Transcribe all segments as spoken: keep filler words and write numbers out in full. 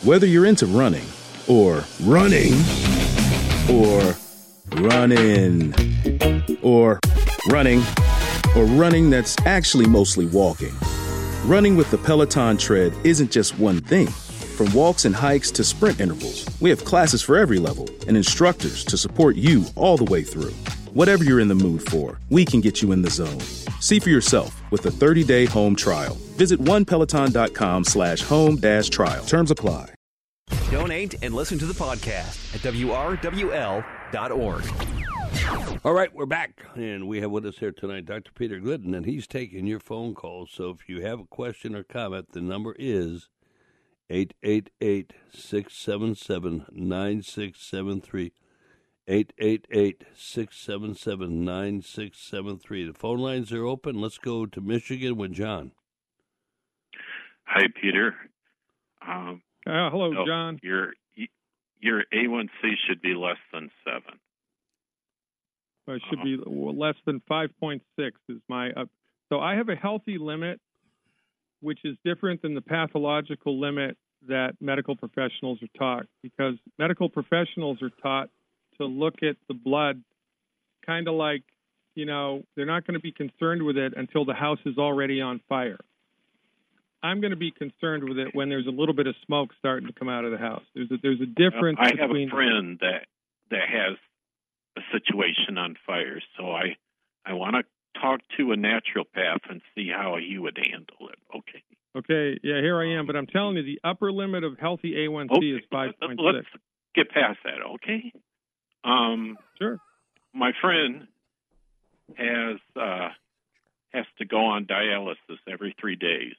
Whether you're into running or running or running or running or running that's actually mostly walking, running with the Peloton Tread isn't just one thing. From walks and hikes to sprint intervals, we have classes for every level and instructors to support you all the way through. Whatever you're in the mood for, we can get you in the zone. See for yourself with a thirty-day home trial. Visit onepeloton.com slash home dash trial. Terms apply. Donate and listen to the podcast at W R W L dot org. All right, we're back, and we have with us here tonight Doctor Peter Glidden, and he's taking your phone calls. So if you have a question or comment, the number is eight eight eight, six seven seven, nine six seven three. eight eight eight, six seven seven, nine six seven three. The phone lines are open. Let's go to Michigan with John. Hi, Peter. Um, uh, hello, no, John. Your your A one C should be less than seven. Well, it should uh, be less than five point six is my uh, so I have a healthy limit, which is different than the pathological limit that medical professionals are taught, because medical professionals are taught to look at the blood kind of like, you know, they're not going to be concerned with it until the house is already on fire. I'm going to be concerned with it when there's a little bit of smoke starting to come out of the house. There's a, there's a difference I between... have a friend that that has a situation on fire, so I I want to talk to a naturopath and see how he would handle it. Okay. Okay, yeah, here I am, but I'm telling you, the upper limit of healthy A one C okay. is five point six. Let's get past that, okay? Um, sure. My friend has uh, has to go on dialysis every three days.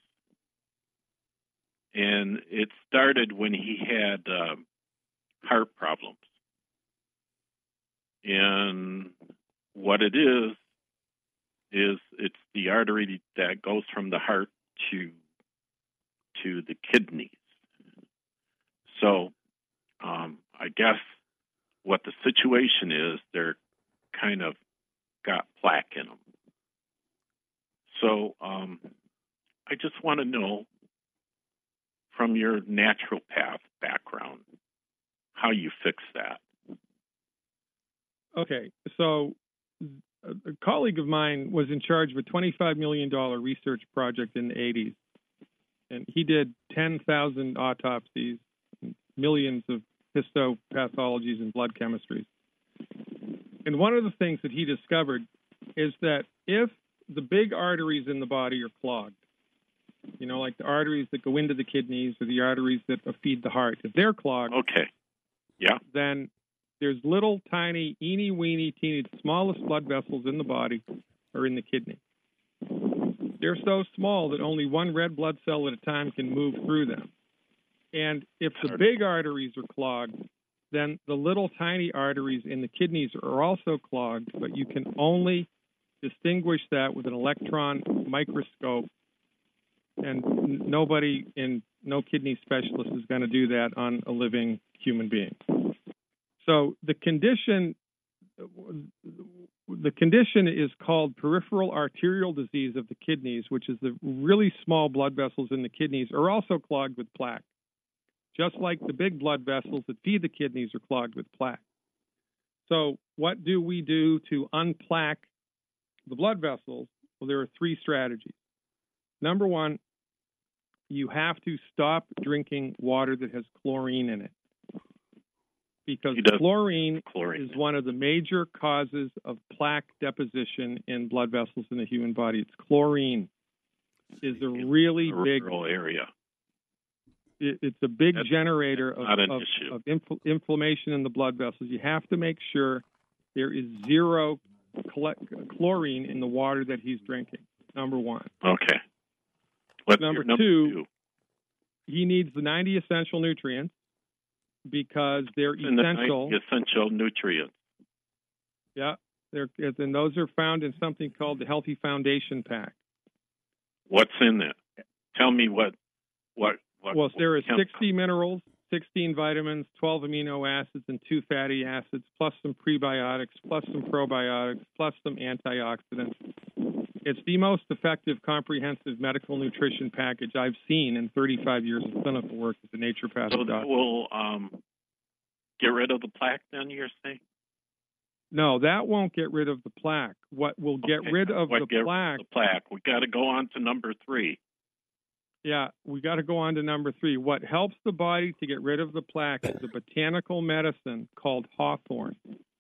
And it started when he had uh, heart problems. And what it is, is it's the artery that goes from the heart to to the kidneys. So um, I guess what the situation is, they're kind of got plaque in them. So um, I just want to know, from your naturopath background, how you fix that. Okay, so a colleague of mine was in charge of a twenty-five million dollars research project in the eighties, and he did ten thousand autopsies, millions of histopathologies and blood chemistries. And one of the things that he discovered is that if the big arteries in the body are clogged, you know, like the arteries that go into the kidneys or the arteries that feed the heart, if they're clogged, okay, yeah, then there's little tiny, eeny weeny, teeny, the smallest blood vessels in the body are in the kidney. They're so small that only one red blood cell at a time can move through them. And if the big arteries are clogged, then the little tiny arteries in the kidneys are also clogged, but you can only distinguish that with an electron microscope. And nobody in no kidney specialist is going to do that on a living human being. So the condition, the condition is called peripheral arterial disease of the kidneys, which is the really small blood vessels in the kidneys are also clogged with plaque, just like the big blood vessels that feed the kidneys are clogged with plaque. So what do we do to unplaque the blood vessels? Well, there are three strategies. Number one, you have to stop drinking water that has chlorine in it, because chlorine, chlorine is one of the major causes of plaque deposition in blood vessels in the human body. It's chlorine is a really big area. It, it's a big that's, generator that's of, of, of infl, inflammation in the blood vessels. You have to make sure there is zero chlorine in the water that he's drinking. Number one. Okay. What's number, number two, two, he needs the ninety essential nutrients because they're and essential. The essential nutrients. Yeah, they're, and those are found in something called the Healthy Foundation Pack. What's in it? Tell me what what. what well, there are what sixty minerals, sixteen vitamins, twelve amino acids, and two fatty acids, plus some prebiotics, plus some probiotics, plus some antioxidants. It's the most effective comprehensive medical nutrition package I've seen in thirty-five years of clinical work as a naturopathic So that doctor. will um, get rid of the plaque, then, you're saying? No, that won't get rid of the plaque. What will get Okay. rid of What the get plaque, rid of the plaque. We got to go on to number three. yeah, we got to go on to number three. What helps the body to get rid of the plaque is a botanical medicine called hawthorn.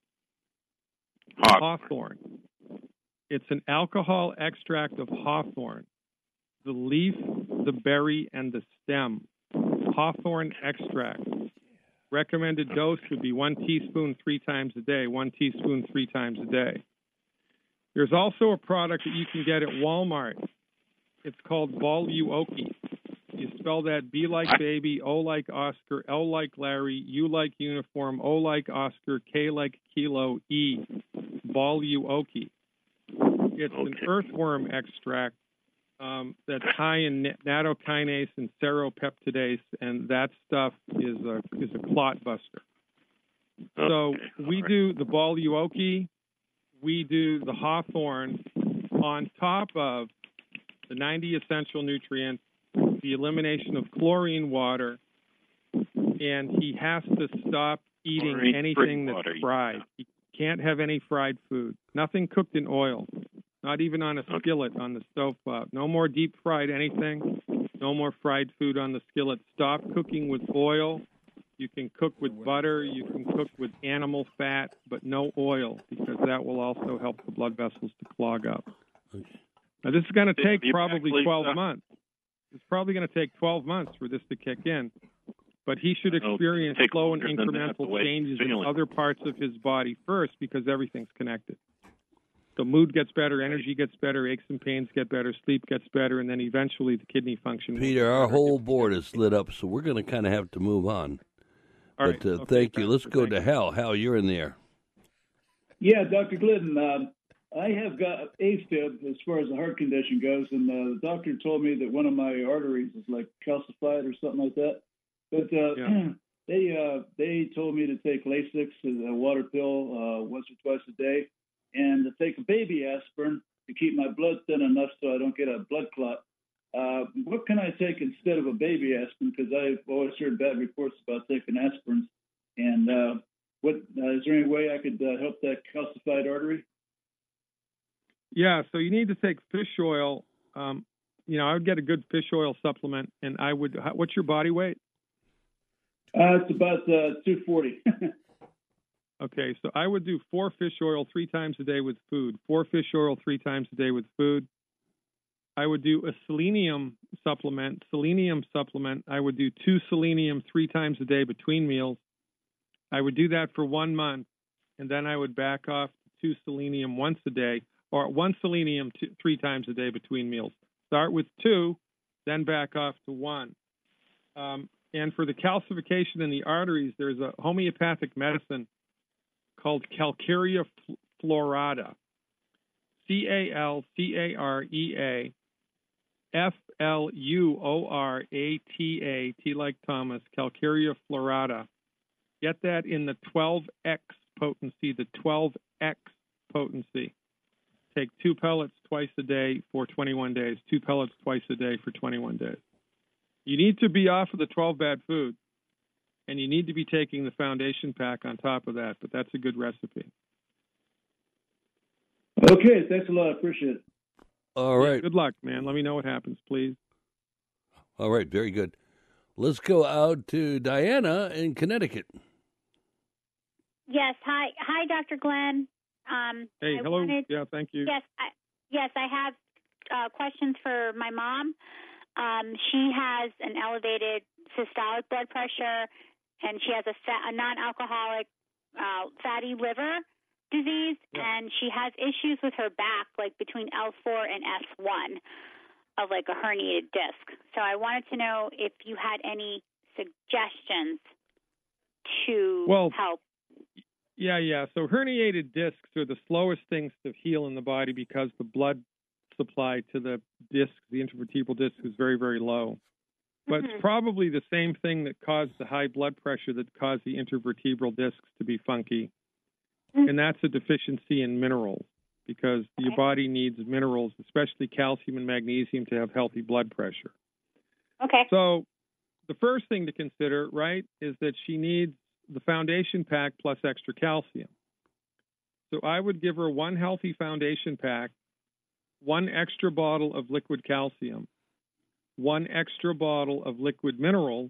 Hawthorn. Hawthorn. It's an alcohol extract of hawthorn, the leaf, the berry, and the stem. Hawthorn extract. Recommended dose would be one teaspoon three times a day, one teaspoon three times a day. There's also a product that you can get at Walmart. It's called Boluoki. You spell that B like baby, O like Oscar, L like Larry, U like uniform, O like Oscar, K like kilo, E. Boluoki. It's Okay. an earthworm extract um, that's high in nattokinase and seropeptidase, and that stuff is a is a clot buster. So Okay. we All right. do the Boluoki, we do the hawthorn on top of the ninety essential nutrients, the elimination of chlorine water, and he has to stop eating Chlorine-free anything that's water, fried. yeah. He can't have any fried food. Nothing cooked in oil. Not even on a Okay. skillet on the stovetop. No more deep fried anything. No more fried food on the skillet. Stop cooking with oil. You can cook with butter. You can cook with animal fat, but no oil, because that will also help the blood vessels to clog up. Now, this is going to Did take you probably actually, twelve uh, months. It's probably going to take twelve months for this to kick in. But he should It'll experience take slow and longer than that, the incremental way changes it's in feeling. other parts of his body first, because everything's connected. The mood gets better, energy gets better, aches and pains get better, sleep gets better, and then eventually the kidney function. will Peter, get our better. whole board is lit up, so we're going to kind of have to move on. All but right. uh, Okay, thank you. Let's Doctor, go thank to you. Hal. Hal, you're in there. Yeah, Doctor Glidden, um, I have got AFib as far as the heart condition goes, and uh, the doctor told me that one of my arteries is like calcified or something like that. But uh, Yeah. they uh, they told me to take Lasix, a water pill, uh, once or twice a day, and to take a baby aspirin to keep my blood thin enough so I don't get a blood clot. Uh, what can I take instead of a baby aspirin? Because I've always heard bad reports about taking aspirins. And uh, what uh, is there any way I could uh, help that calcified artery? Yeah, so you need to take fish oil. Um, you know, I would get a good fish oil supplement, and I would. how- What's your body weight? Uh, it's about uh, two forty. Okay, so I would do four fish oil three times a day with food. Four fish oil three times a day with food. I would do a selenium supplement. Selenium supplement. I would do two selenium three times a day between meals. I would do that for one month, and then I would back off to two selenium once a day, or one selenium two, three times a day between meals. Start with two, then back off to one. Um, and for the calcification in the arteries, there's a homeopathic medicine called Calcarea florata. C A L C A R E A F L U O R A T A, T like Thomas, Calcarea florata. Get that in the twelve X potency, the twelve X potency. Take two pellets twice a day for twenty-one days, two pellets twice a day for twenty-one days. You need to be off of the twelve bad foods, and you need to be taking the foundation pack on top of that, but that's a good recipe. Okay, thanks a lot. I appreciate it. All right. Good luck, man. Let me know what happens, please. All right. Very good. Let's go out to Diana in Connecticut. Yes. Hi, hi, Doctor Glenn. Um, Hey, I hello. wanted- Yeah, thank you. Yes, I, yes, I have uh, questions for my mom. Um, she has an elevated systolic blood pressure, and she has a, fat, a non-alcoholic uh, fatty liver disease, Yeah. and she has issues with her back, like between L four and S one, of like a herniated disc. So I wanted to know if you had any suggestions to Well, help. Yeah, yeah. So herniated discs are the slowest things to heal in the body because the blood supply to the disc, the intervertebral disc, is very, very low. But Mhm. it's probably the same thing that caused the high blood pressure that caused the intervertebral discs to be funky. Mhm. And that's a deficiency in minerals. because Okay. your body needs minerals, especially calcium and magnesium, to have healthy blood pressure. Okay. So the first thing to consider, right, is that she needs the foundation pack plus extra calcium. So I would give her one healthy foundation pack, one extra bottle of liquid calcium, one extra bottle of liquid minerals,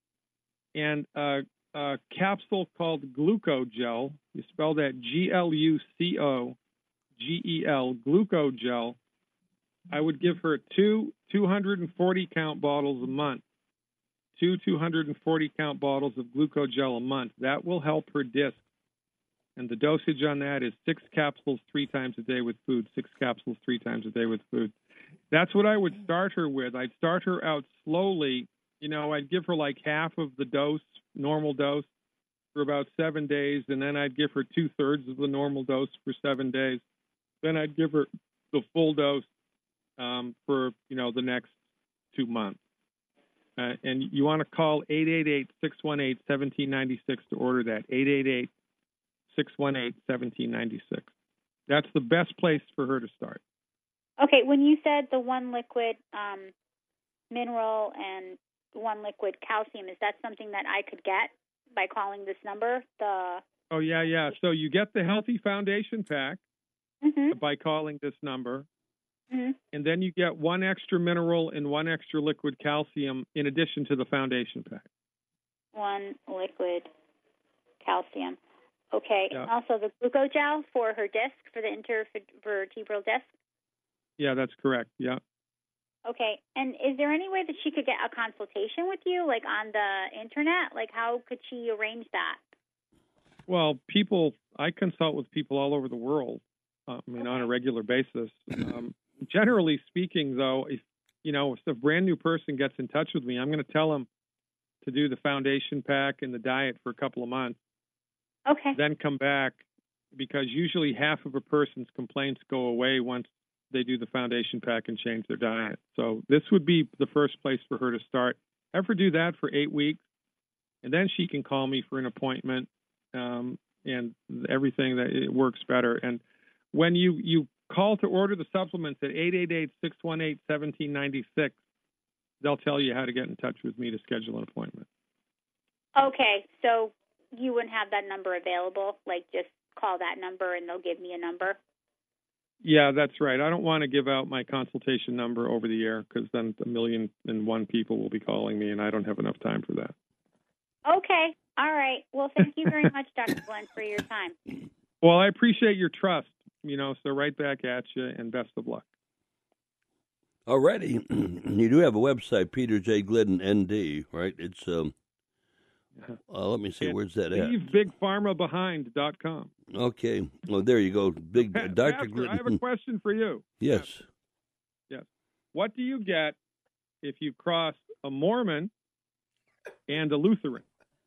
and a, a capsule called Glucogel. You spell that G L U C O G E L, Glucogel. I would give her two two hundred forty count bottles a month, two two hundred forty count bottles of Glucogel a month. That will help her disc. And the dosage on that is six capsules three times a day with food, six capsules three times a day with food. That's what I would start her with. I'd start her out slowly. You know, I'd give her like half of the dose, normal dose, for about seven days, and then I'd give her two-thirds of the normal dose for seven days. Then I'd give her the full dose um, for, you know, the next two months. Uh, and you want to call eight eight eight, six one eight, one seven nine six to order that, eight eight eight, six one eight, one seven nine six. That's the best place for her to start. Okay, when you said the one liquid um, mineral and one liquid calcium, is that something that I could get by calling this number? The Oh, yeah, yeah. So you get the Healthy Foundation Pack mm-hmm. by calling this number, Mm-hmm. and then you get one extra mineral and one extra liquid calcium in addition to the Foundation Pack. One liquid calcium. Okay, Yeah. and also the Glucogel for her disc, for the intervertebral disc? Yeah, that's correct, yeah. Okay, and is there any way that she could get a consultation with you, like on the internet? Like, how could she arrange that? Well, people, I consult with people all over the world, uh, I mean, Okay. on a regular basis. Um, generally speaking, though, if, you know, if a brand new person gets in touch with me, I'm going to tell them to do the Foundation Pack and the diet for a couple of months, Okay. then come back, because usually half of a person's complaints go away once they do the Foundation Pack and change their diet. So this would be the first place for her to start. Have her do that for eight weeks, and then she can call me for an appointment, um, and everything that it works better. And when you, you call to order the supplements at eight eight eight, six one eight, one seven nine six, they'll tell you how to get in touch with me to schedule an appointment. Okay, so you wouldn't have that number available? Like, just call that number and they'll give me a number? Yeah, that's right. I don't want to give out my consultation number over the air, because then a million and one people will be calling me, and I don't have enough time for that. Okay, all right. Well, thank you very much, Doctor Glenn, for your time. Well, I appreciate your trust, you know, so right back at you, and best of luck. Alrighty. You do have a website, Peter J. Glidden, N D, right? It's, um, uh, let me see, It's where's that at? leave big pharma behind dot com. Okay. Well, there you go. Big Pa- Doctor Pastor, Glidden. I have a question for you. Yes. Yes. What do you get if you cross a Mormon and a Lutheran?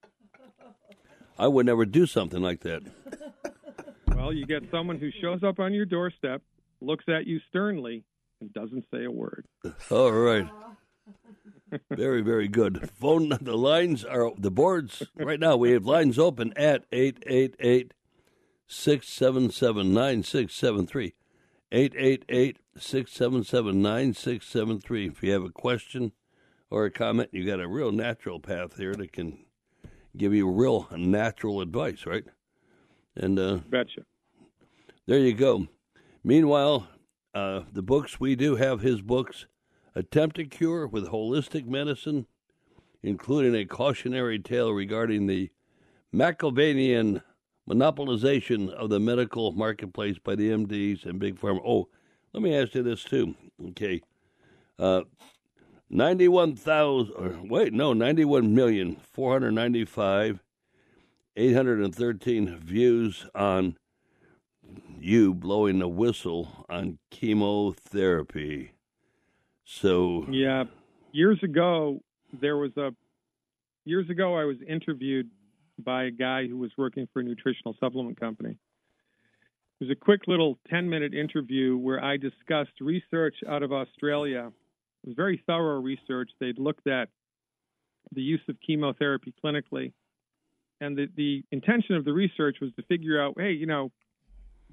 I would never do something like that. Well, you get someone who shows up on your doorstep, looks at you sternly, and doesn't say a word. All right. Very, very good. Phone, the lines are, the boards, right now we have lines open at eight eight eight, six seven seven, nine six seven three. eight eight eight, six seven seven, nine six seven three. If you have a question or a comment, you got a real natural path here that can give you real natural advice, right? And uh, Betcha. there you go. Meanwhile, uh, the books, we do have his books, Attempt a Cure with Holistic Medicine, including a cautionary tale regarding the Machiavellian monopolization of the medical marketplace by the M Ds and Big Pharma. Oh, let me ask you this, too. Okay. Uh, ninety-one thousand, or wait, no, ninety-one million, four hundred ninety-five, eight hundred thirteen views on you blowing a whistle on chemotherapy. So Yeah, years ago there was a years ago I was interviewed by a guy who was working for a nutritional supplement company. It was a quick little ten-minute interview where I discussed research out of Australia. It was very thorough research. They'd looked at the use of chemotherapy clinically, and the, the intention of the research was to figure out, hey, you know,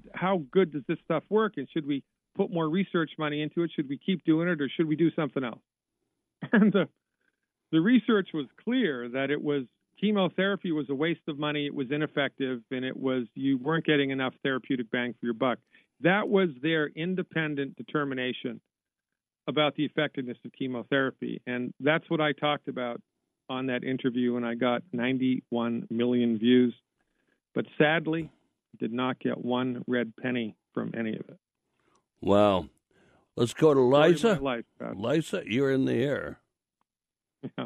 how good does this stuff work, and should we put more research money into it? Should we keep doing it, or should we do something else? And the, the research was clear that it was chemotherapy was a waste of money, it was ineffective, and it was you weren't getting enough therapeutic bang for your buck. That was their independent determination about the effectiveness of chemotherapy, and that's what I talked about on that interview, and I got ninety-one million views, but sadly did not get one red penny from any of it. Wow. Let's go to Liza. Life, Liza, you're in the air. Yeah.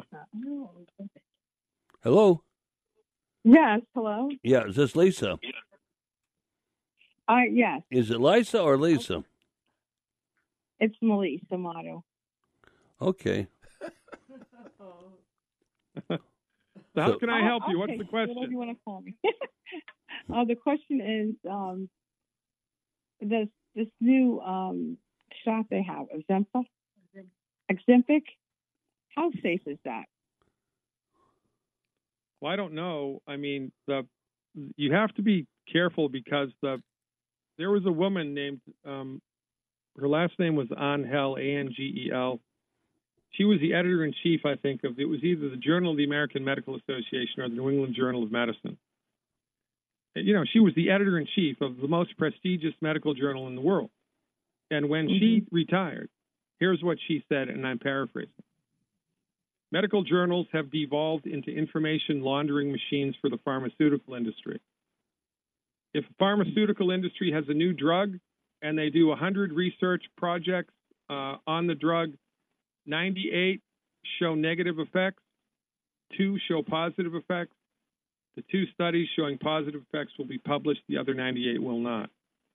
Hello? Yes, hello? Yeah, is this Lisa? Uh, yes, Is it Liza or Lisa? it's Melissa Motto. Okay. So how can I help you? Oh, What's okay, the question? Whatever you want to call me. uh, the question is, um, this this new um, shot they have, Ozempic, Ozempic, how safe is that? Well, I don't know. I mean, the you have to be careful because the there was a woman named um, her last name was Angel, A N G E L. She was the editor in chief, I think, of it was either the Journal of the American Medical Association or the New England Journal of Medicine. You know, she was the editor in chief of the most prestigious medical journal in the world. And when mm-hmm. she retired, here's what she said, and I'm paraphrasing. Medical journals have devolved into information laundering machines for the pharmaceutical industry. If the pharmaceutical industry has a new drug and they do one hundred research projects uh, on the drug, ninety-eight show negative effects, two show positive effects. The two studies showing positive effects will be published, the other ninety-eight will not.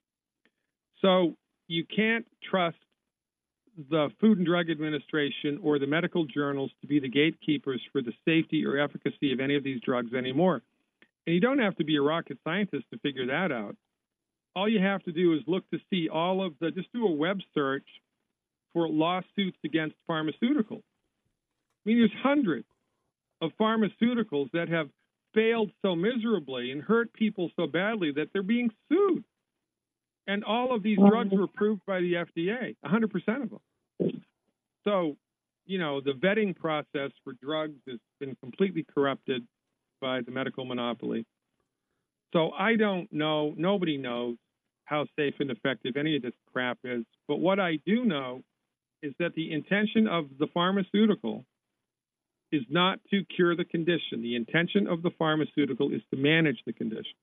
So you can't trust the Food and Drug Administration or the medical journals to be the gatekeepers for the safety or efficacy of any of these drugs anymore. And you don't have to be a rocket scientist to figure that out. All you have to do is look to see all of the, just do a web search for lawsuits against pharmaceuticals. I mean, there's hundreds of pharmaceuticals that have failed so miserably and hurt people so badly that they're being sued. And all of these drugs were approved by the F D A, one hundred percent of them. So, you know, the vetting process for drugs has been completely corrupted by the medical monopoly. So I don't know, nobody knows how safe and effective any of this crap is. But what I do know is that the intention of the pharmaceutical is not to cure the condition. The intention of the pharmaceutical is to manage the condition.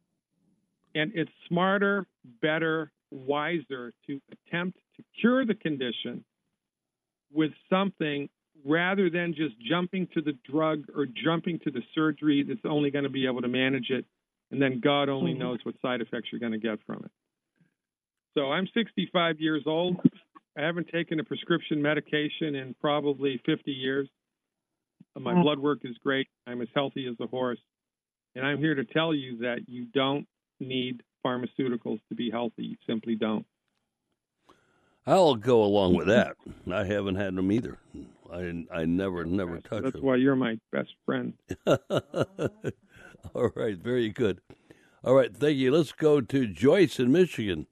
And it's smarter, better, wiser to attempt to cure the condition with something rather than just jumping to the drug or jumping to the surgery that's only going to be able to manage it, and then God only knows what side effects you're going to get from it. So I'm sixty-five years old. I haven't taken a prescription medication in probably fifty years. My blood work is great. I'm as healthy as a horse. And I'm here to tell you that you don't need pharmaceuticals to be healthy. You simply don't. I'll go along with that. I haven't had them either. I I never, never touch them. That's why you're my best friend. All right, very good. All right, thank you. Let's go to Joyce in Michigan.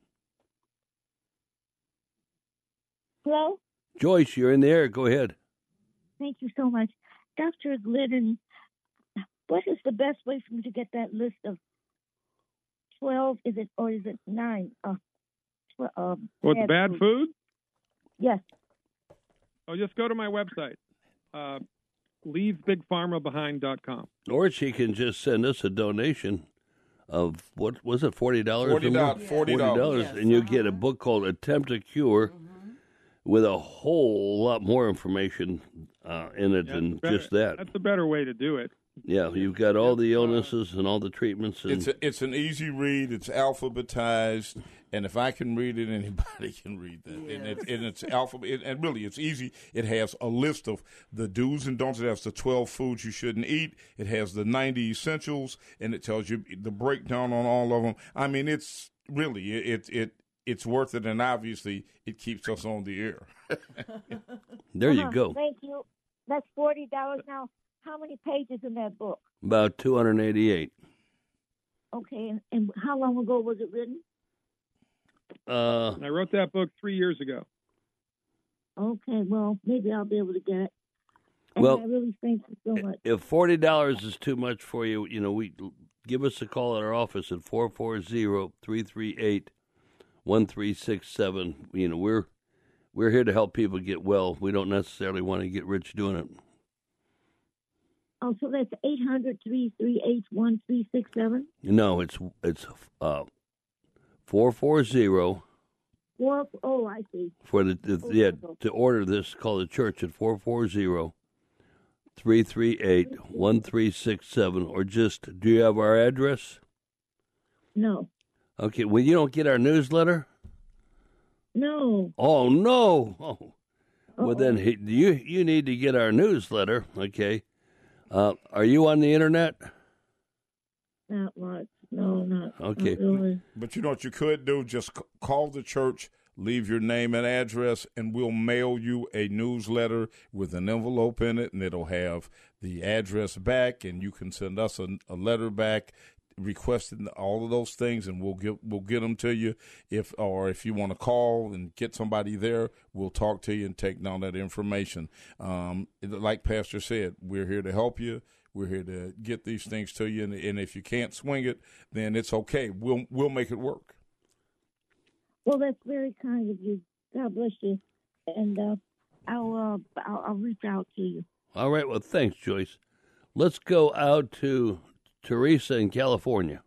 Hello? Joyce, you're in the air. Go ahead. Thank you so much. Doctor Glidden, what is the best way for me to get that list of twelve, is it, or is it nine? Uh, tw- uh, What, the bad food? food? Yes. Oh, just go to my website, uh, leave big pharma behind dot com. Or she can just send us a donation of, what was it, forty dollars? forty dollars. forty dollars, yes, and you uh-huh. get a book called Attempt a Cure mm-hmm. with a whole lot more information uh, in it yeah, than better, just that. That's a better way to do it. Yeah, you've got all the illnesses and all the treatments. And it's a, it's an easy read. It's alphabetized, and if I can read it, anybody can read that. Yes. And, it, and it's alphabet, and really, it's easy. It has a list of the do's and don'ts. It has the twelve foods you shouldn't eat. It has the ninety essentials, and it tells you the breakdown on all of them. I mean, it's really it it it's worth it, and obviously, it keeps us on the air. There uh-huh. you go. Thank you. That's forty dollars now. How many pages in that book? About two hundred eighty-eight. Okay, and, and how long ago was it written? Uh, and I wrote that book three years ago. Okay, well, maybe I'll be able to get it. And well, I really thank you so much. If forty dollars is too much for you, you know, we give us a call at our office at four four zero, three three eight, one three six seven. You know, we're we're here to help people get well. We don't necessarily want to get rich doing it. Oh, so that's eight hundred, three three eight, one three six seven? No, it's it's uh four four zero. Four, oh, I see. For the, the oh, yeah, oh. to order this, call the church at four four zero, three three eight, one three six seven, or just, do you have our address? No. Okay, well, you don't get our newsletter? No. Oh, no. Oh. Well, Uh-oh. then he, you you need to get our newsletter, okay? Uh, are you on the internet? Not much. No, not, okay. not really. But you know what you could do? Just c- call the church, leave your name and address, and we'll mail you a newsletter with an envelope in it, and it'll have the address back, and you can send us a, a letter back requesting all of those things, and we'll get we'll get them to you. If or if you want to call and get somebody there, we'll talk to you and take down that information. Um, like Pastor said, we're here to help you. We're here to get these things to you, and, and if you can't swing it, then it's okay. We'll we'll make it work. Well, that's very kind of you. God bless you, and uh, I'll, uh, I'll I'll reach out to you. All right. Well, thanks, Joyce. Let's go out to Teresa in California.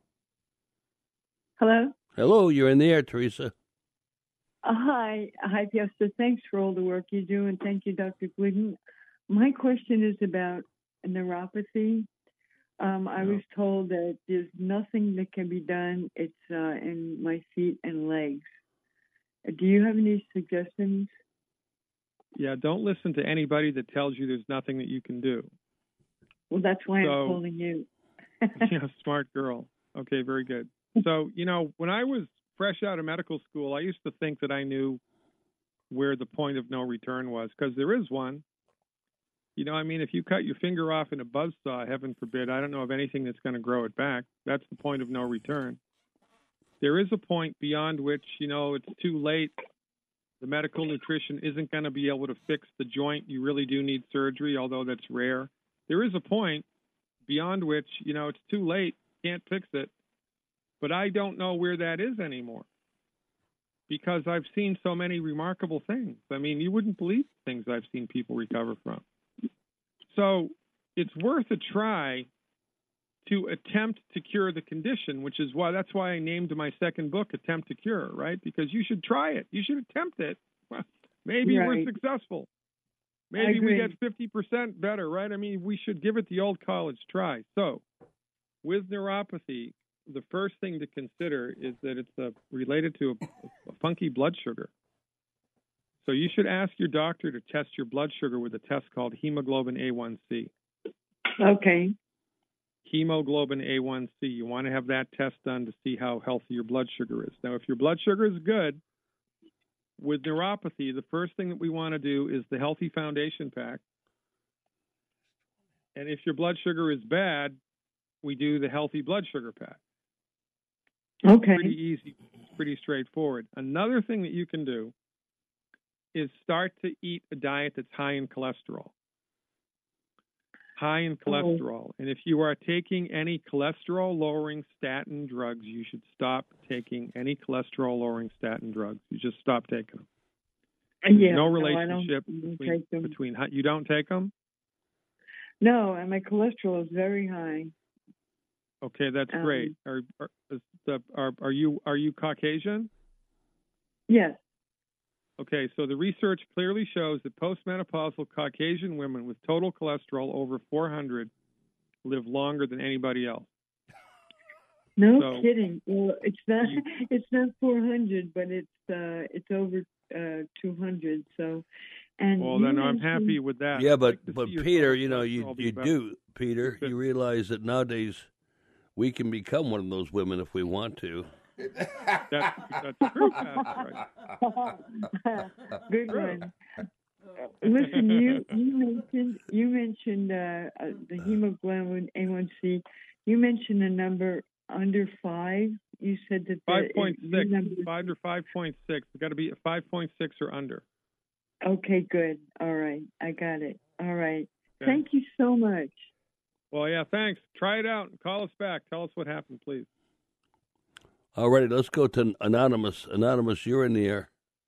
Hello. Hello. You're in the air, Teresa. Uh, hi, hi, Pastor. Thanks for all the work you do, and thank you, Doctor Glidden. My question is about neuropathy. Um, I was told that there's nothing that can be done. It's uh, in my feet and legs. Do you have any suggestions? Yeah, don't listen to anybody that tells you there's nothing that you can do. Well, that's why So, I'm calling you. Yeah, smart girl. Okay, very good. So, you know, when I was fresh out of medical school, I used to think that I knew where the point of no return was, because there is one. You know, I mean, if you cut your finger off in a buzzsaw, heaven forbid, I don't know of anything that's going to grow it back. That's the point of no return. There is a point beyond which, you know, it's too late. The medical nutrition isn't going to be able to fix the joint. You really do need surgery, although that's rare. There is a point beyond which, you know, it's too late, can't fix it. But I don't know where that is anymore, because I've seen so many remarkable things. I mean, you wouldn't believe the things I've seen people recover from. So it's worth a try to attempt to cure the condition, which is why that's why I named my second book Attempt to Cure, right? Because you should try it. You should attempt it. Well, maybe Right. we're successful. I Maybe we agree. get fifty percent better, right? I mean, we should give it the old college try. So with neuropathy, the first thing to consider is that it's uh, related to a, a funky blood sugar. So you should ask your doctor to test your blood sugar with a test called hemoglobin A one C. Okay. Hemoglobin A one C. You want to have that test done to see how healthy your blood sugar is. Now, if your blood sugar is good, with neuropathy, the first thing that we want to do is the Healthy Foundation Pack. And if your blood sugar is bad, we do the Healthy Blood Sugar Pack. Okay. Pretty easy, pretty straightforward. Another thing that you can do is start to eat a diet that's high in cholesterol. High in cholesterol. And if you are taking any cholesterol-lowering statin drugs, you should stop taking any cholesterol-lowering statin drugs. You just stop taking them. Uh, yeah, no no, I relationship don't- don't between, take them. between you don't take them? No, and my cholesterol is very high. Okay, that's Um, great. Are are, is the, are are you are you Caucasian? Yes. Okay, so the research clearly shows that postmenopausal Caucasian women with total cholesterol over four hundred live longer than anybody else. No So- kidding. Well, it's not. It's not four hundred, but it's uh, it's over uh, two hundred. So, and Well, you then I'm mentioned- happy with that. Yeah, I'd but like to but see your Peter, total you know, you cholesterol be you better. do, Peter. You realize that nowadays we can become one of those women if we want to. That's, that's true, Pastor. Good one. Listen, you you mentioned you mentioned uh, uh, the hemoglobin A one C. You mentioned a number under five. You said that Five point six, number... five or five point six. It's got to be at five point six or under. Okay, good. All right, I got it. All right. Okay. Thank you so much. Well, yeah, thanks. Try it out and call us back. Tell us what happened, please. All righty, let's go to Anonymous. Anonymous, you're in the air.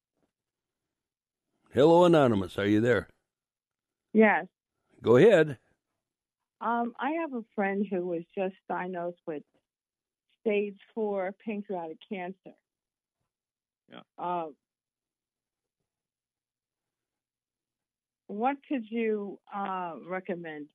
Hello, Anonymous. Are you there? Yes. Go ahead. Um, I have a friend who was just diagnosed with stage four pancreatic cancer. Yeah. Uh, what could you uh, recommend?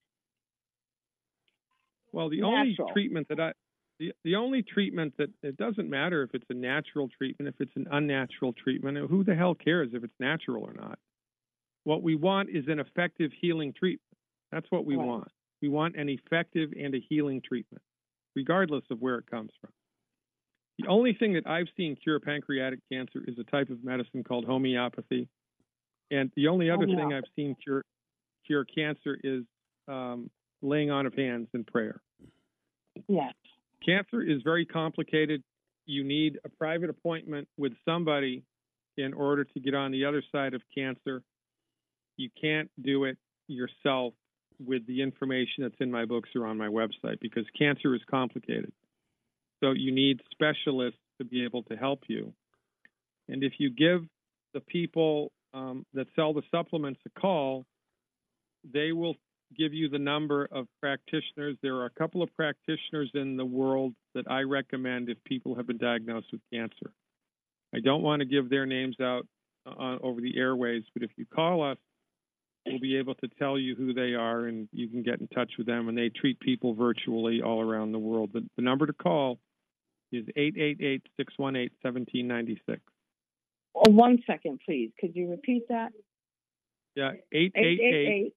Well, the Natural. only treatment that I, the, the only treatment that, it doesn't matter if it's a natural treatment, if it's an unnatural treatment, who the hell cares if it's natural or not? What we want is an effective healing treatment. That's what we Right. want. We want an effective and a healing treatment, regardless of where it comes from. The only thing that I've seen cure pancreatic cancer is a type of medicine called homeopathy. And the only other thing I've seen cure cure cancer is um, laying on of hands and prayer. Yes. Cancer is very complicated. You need a private appointment with somebody in order to get on the other side of cancer. You can't do it yourself with the information that's in my books or on my website because cancer is complicated. So you need specialists to be able to help you. And if you give the people um, that sell the supplements a call, they will give you the number of practitioners. There are a couple of practitioners in the world that I recommend if people have been diagnosed with cancer. I don't want to give their names out uh, over the airways, but if you call us, we'll be able to tell you who they are, and you can get in touch with them, and they treat people virtually all around the world. The, the number to call is eight eight eight, six one eight, one seven nine six. Oh, one second, please. Could you repeat that? Yeah, eight eight eight,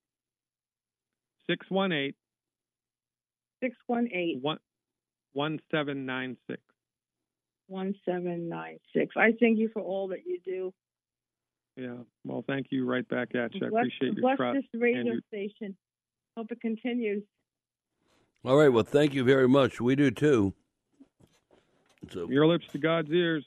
six one eight, six one eight, one seven nine six. one seven nine six. I thank you for all that you do. Yeah, well, thank you right back at you. I bless, appreciate your bless trust. this radio and your... station. Hope it continues. All right, well, thank you very much. We do, too. So, your lips to God's ears.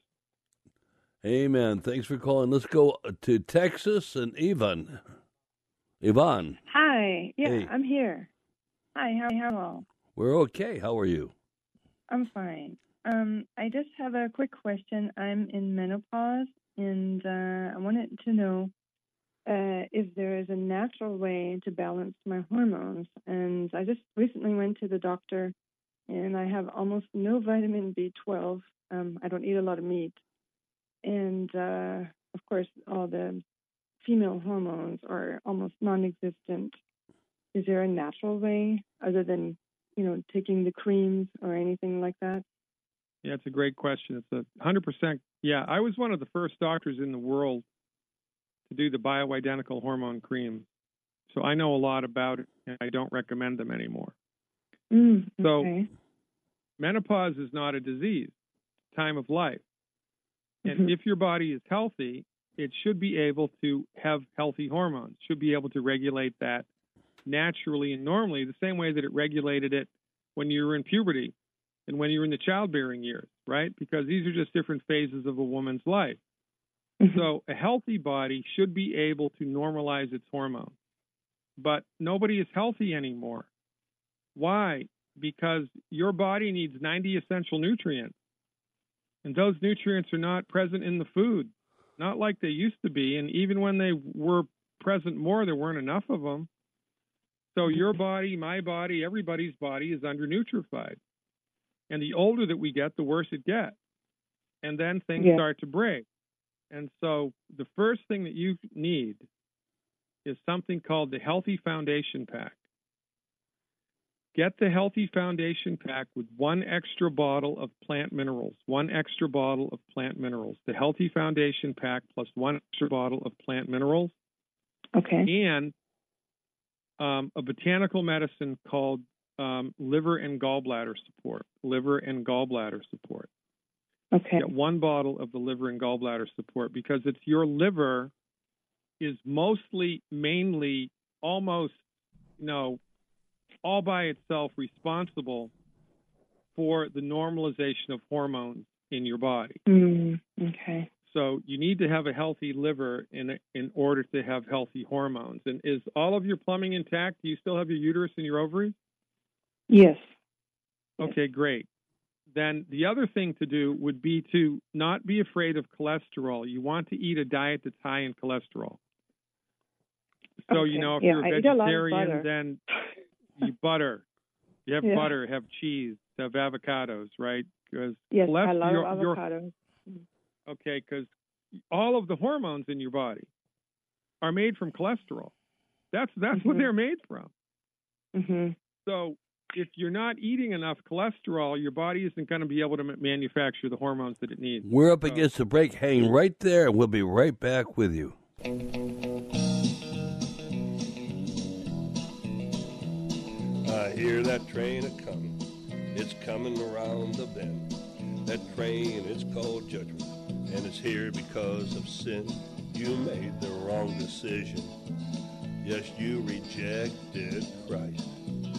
Amen. Thanks for calling. Let's go to Texas and Yvonne. Yvonne. Hi. Yeah, Hey. I'm here. Hi, how how all? We're okay. How are you? I'm fine. Um, I just have a quick question. I'm in menopause, and uh, I wanted to know uh, if there is a natural way to balance my hormones. And I just recently went to the doctor, and I have almost no vitamin B twelve. Um, I don't eat a lot of meat. And, uh, of course, all the female hormones are almost non-existent. Is there a natural way other than, you know, taking the creams or anything like that? Yeah, it's a great question. It's a one hundred percent. Yeah, I was one of the first doctors in the world to do the bioidentical hormone cream. So I know a lot about it, and I don't recommend them anymore. Mm, so okay. menopause is not a disease. It's a time of life. And Mm-hmm. if your body is healthy, it should be able to have healthy hormones, should be able to regulate that naturally and normally, the same way that it regulated it when you were in puberty and when you were in the childbearing years, right? Because these are just different phases of a woman's life. Mm-hmm. So a healthy body should be able to normalize its hormones. But nobody is healthy anymore. Why? Because your body needs ninety essential nutrients. And those nutrients are not present in the food, not like they used to be. And even when they were present more, there weren't enough of them. So your body, my body, everybody's body is undernutrified. And the older that we get, the worse it gets. And then things Yeah. start to break. And so the first thing that you need is something called the Healthy Foundation Pack. Get the Healthy Foundation Pack with one extra bottle of plant minerals, one extra bottle of plant minerals. The Healthy Foundation Pack plus one extra bottle of plant minerals. Okay. And um, a botanical medicine called um, liver and gallbladder support. Liver and gallbladder support. Okay. Get one bottle of the liver and gallbladder support because it's your liver is mostly, mainly, almost, you know, all by itself responsible for the normalization of hormones in your body. Mm, okay. So you need to have a healthy liver in in order to have healthy hormones. And is all of your plumbing intact? Do you still have your uterus and your ovaries? Yes. Okay, great. Then the other thing to do would be to not be afraid of cholesterol. You want to eat a diet that's high in cholesterol. So, Okay. you know, if Yeah, you're I a eat a lot of vegetarian, butter. then you butter. You have Yeah. butter, have cheese, have avocados, right? Because Yes, I cholest- love your- your- avocado. Okay, because all of the hormones in your body are made from cholesterol. That's that's what Mhm. they're made from. Mm-hmm. So if you're not eating enough cholesterol, your body isn't going to be able to ma- manufacture the hormones that it needs. We're up against the break. Hang right there, and we'll be right back with you. I hear that train a coming. It's coming around the bend. That train is called judgment, and it's here because of sin. You made the wrong decision. Yes, you rejected Christ.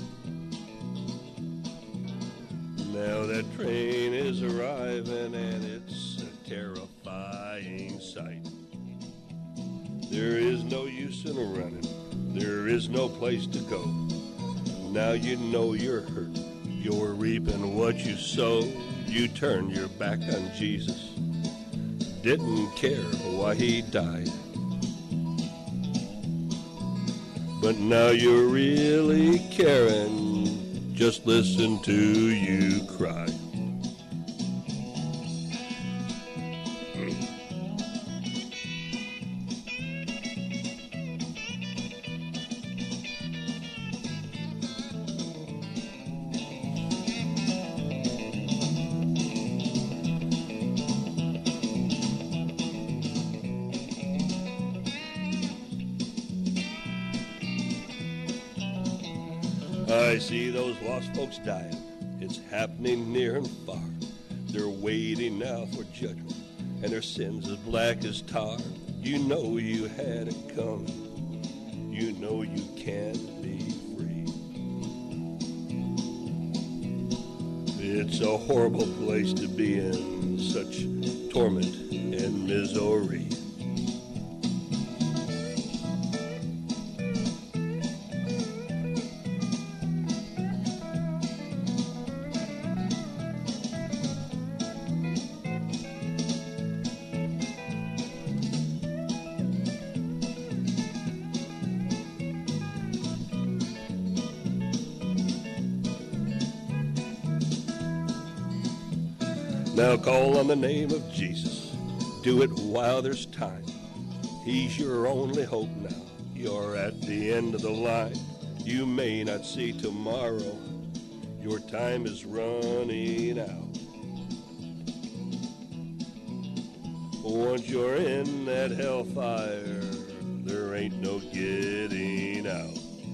Now that train is arriving, and it's a terrifying sight. There is no use in running. There is no place to go. Now you know you're hurt. You're reaping what you sow. You turned your back on Jesus. Didn't care why he died. But now you're really caring. Just listen to you cry. I see those lost folks dying. It's happening near and far. They're waiting now for judgment, and their sins as black as tar. You know you had it coming. You know you can't be free. It's a horrible place to be in, such torment and misery. Now call on the name of Jesus. Do it while there's time. He's your only hope now. You're at the end of the line. You may not see tomorrow. Your time is running out. Once you're in that hellfire, there ain't no getting out.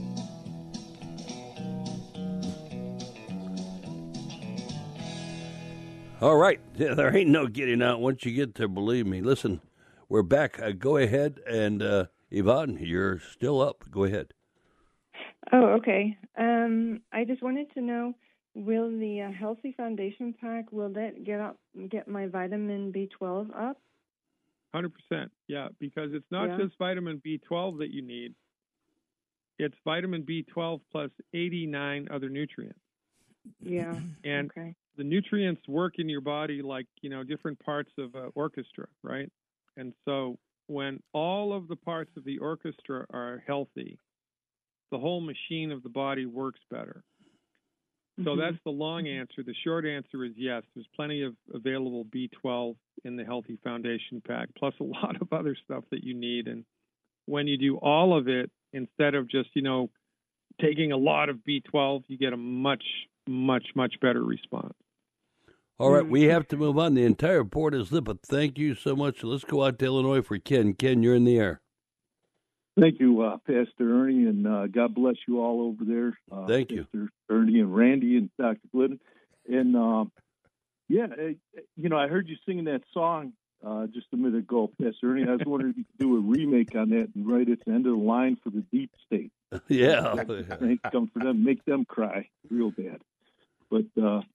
All right. Yeah, there ain't no getting out once you get there, believe me. Listen, we're back. Uh, go ahead. And uh, Yvonne, you're still up. Go ahead. Oh, okay. Um, I just wanted to know, will the uh, Healthy Foundation Pack, will that get up, get my vitamin B twelve up? one hundred percent, yeah, because it's not Yeah. just vitamin B twelve that you need. It's vitamin B twelve plus eighty-nine other nutrients. Yeah. And okay. the nutrients work in your body like, you know, different parts of an orchestra, right? And so when all of the parts of the orchestra are healthy, the whole machine of the body works better. So Mhm. that's the long answer. The short answer is yes, there's plenty of available B twelve in the Healthy Foundation Pack, plus a lot of other stuff that you need. And when you do all of it, instead of just, you know, taking a lot of B twelve, you get a much, much, much better response. All right, we have to move on. The entire board is lit, but thank you so much. Let's go out to Illinois for Ken. Ken, you're in the air. Thank you, uh, Pastor Ernie, and uh, God bless you all over there. Uh, Thank you. Pastor Ernie and Randy and Doctor Glidden. And, uh, yeah, uh, you know, I heard you singing that song uh, just a minute ago, Pastor Ernie. I was wondering if you could do a remake on that and write at the end of the line for the deep state. Yeah. Thanks come for them, make them cry real bad. But uh,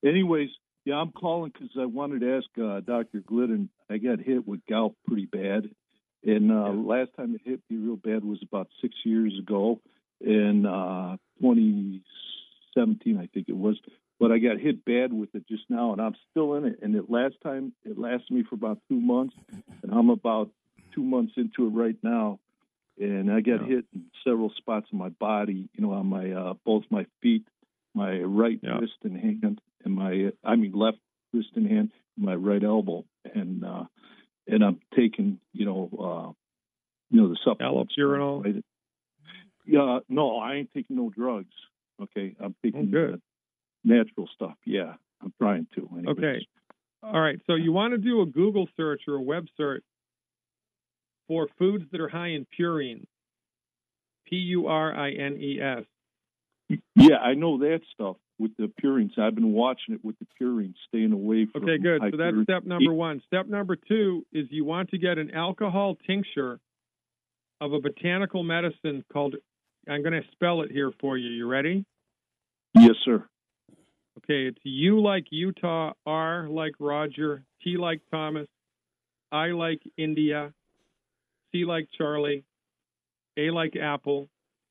anyways, yeah, I'm calling because I wanted to ask uh, Doctor Glidden. I got hit with gout pretty bad, and uh, yeah. last time it hit me real bad was about six years ago in uh, twenty seventeen, I think it was. But I got hit bad with it just now, and I'm still in it. And it last time it lasted me for about two months, and I'm about two months into it right now. And I got yeah. hit in several spots in my body, you know, on my uh, both my feet, my right yeah. wrist and hand, and my I mean left wrist and hand, and my right elbow, and uh, and I'm taking, you know, uh, you know the supplements. Allopurinol. Right? Yeah, no, I ain't taking no drugs. Okay, I'm taking oh, good. Uh, natural stuff. Yeah, I'm trying to. Anyways. Okay, all right. So you want to do a Google search or a web search for foods that are high in purines, P U R I N E S. Yeah, I know that stuff with the purines. I've been watching it with the purines, staying away from. Okay, good. So that's purines. Step number one. Step number two is you want to get an alcohol tincture of a botanical medicine called, I'm going to spell it here for you. You ready? Yes, sir. Okay, it's U like Utah, R like Roger, T like Thomas, I like India, C like Charlie, A like Apple.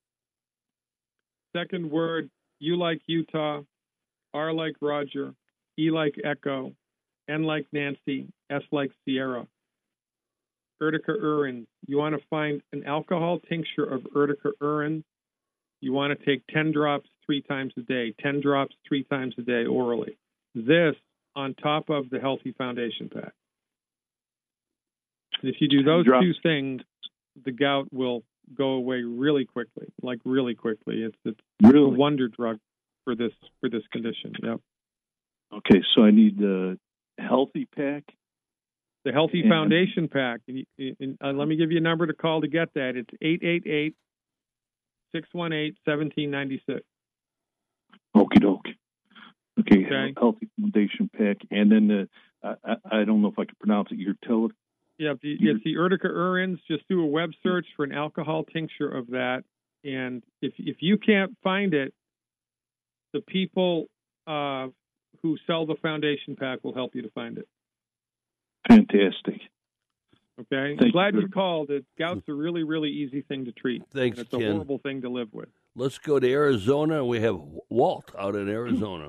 Second word, U like Utah, R like Roger, E like Echo, N like Nancy, S like Sierra. Urtica urins. You want to find an alcohol tincture of Urtica urins. You want to take ten drops three times a day, ten drops three times a day orally. This on top of the Healthy Foundation Pack. If you do those two things, the gout will go away really quickly, like really quickly. It's, it's really? a wonder drug for this for this condition. Yep. Okay, so I need the Healthy Pack. The Healthy and... Foundation Pack. And, and, uh, let me give you a number to call to get that. It's eight eight eight, six one eight, one seven nine six. Okie doke. Okay, okay, Healthy Foundation Pack. And then the, I, I, I don't know if I can pronounce it, Urtil. Yeah, the, it's the Urtica urins. Just do a web search for an alcohol tincture of that. And if if you can't find it, the people uh, who sell the foundation pack will help you to find it. Fantastic. Okay. Thank I'm glad you. you called. It, gout's a really, really easy thing to treat. Thanks, and it's a Ken. horrible thing to live with. Let's go to Arizona. We have Walt out in Arizona.